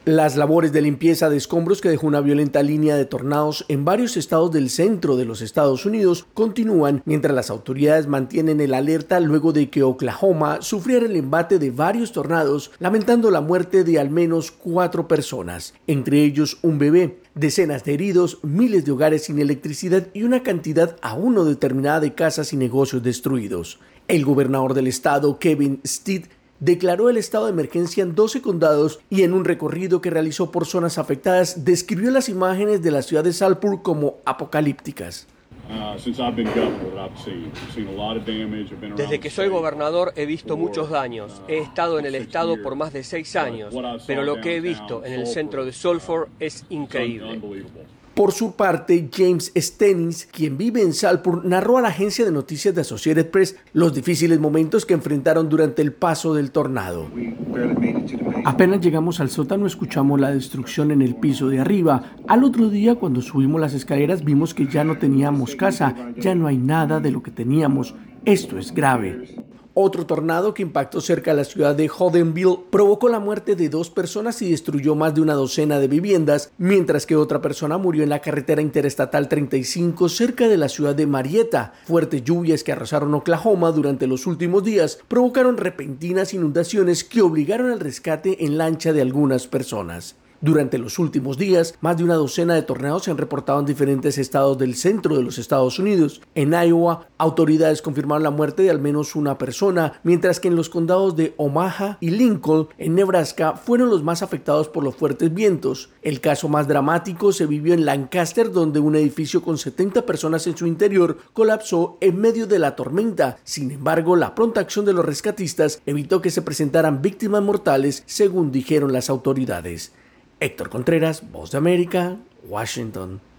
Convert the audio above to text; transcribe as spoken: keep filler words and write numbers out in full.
Las labores de limpieza de escombros que dejó una violenta línea de tornados en varios estados del centro de los Estados Unidos continúan mientras las autoridades mantienen el alerta luego de que Oklahoma sufriera el embate de varios tornados, lamentando la muerte de al menos cuatro personas, entre ellos un bebé, decenas de heridos, miles de hogares sin electricidad y una cantidad aún no determinada de casas y negocios destruidos. El gobernador del estado, Kevin Stitt, declaró el estado de emergencia en doce condados y en un recorrido que realizó por zonas afectadas describió las imágenes de la ciudad de Salford como apocalípticas. Desde que soy gobernador he visto muchos daños. He estado en el estado por más de seis años, pero lo que he visto en el centro de Salford es increíble. Por su parte, James Stennis, quien vive en Salford, narró a la agencia de noticias de Associated Press los difíciles momentos que enfrentaron durante el paso del tornado. Apenas llegamos al sótano, escuchamos la destrucción en el piso de arriba. Al otro día, cuando subimos las escaleras, vimos que ya no teníamos casa, ya no hay nada de lo que teníamos. Esto es grave. Otro tornado que impactó cerca de la ciudad de Holdenville provocó la muerte de dos personas y destruyó más de una docena de viviendas, mientras que otra persona murió en la carretera interestatal treinta y cinco cerca de la ciudad de Marietta. Fuertes lluvias que arrasaron Oklahoma durante los últimos días provocaron repentinas inundaciones que obligaron al rescate en lancha de algunas personas. Durante los últimos días, más de una docena de tornados se han reportado en diferentes estados del centro de los Estados Unidos. En Iowa, autoridades confirmaron la muerte de al menos una persona, mientras que en los condados de Omaha y Lincoln, en Nebraska, fueron los más afectados por los fuertes vientos. El caso más dramático se vivió en Lancaster, donde un edificio con setenta personas en su interior colapsó en medio de la tormenta. Sin embargo, la pronta acción de los rescatistas evitó que se presentaran víctimas mortales, según dijeron las autoridades. Héctor Contreras, Voz de América, Washington.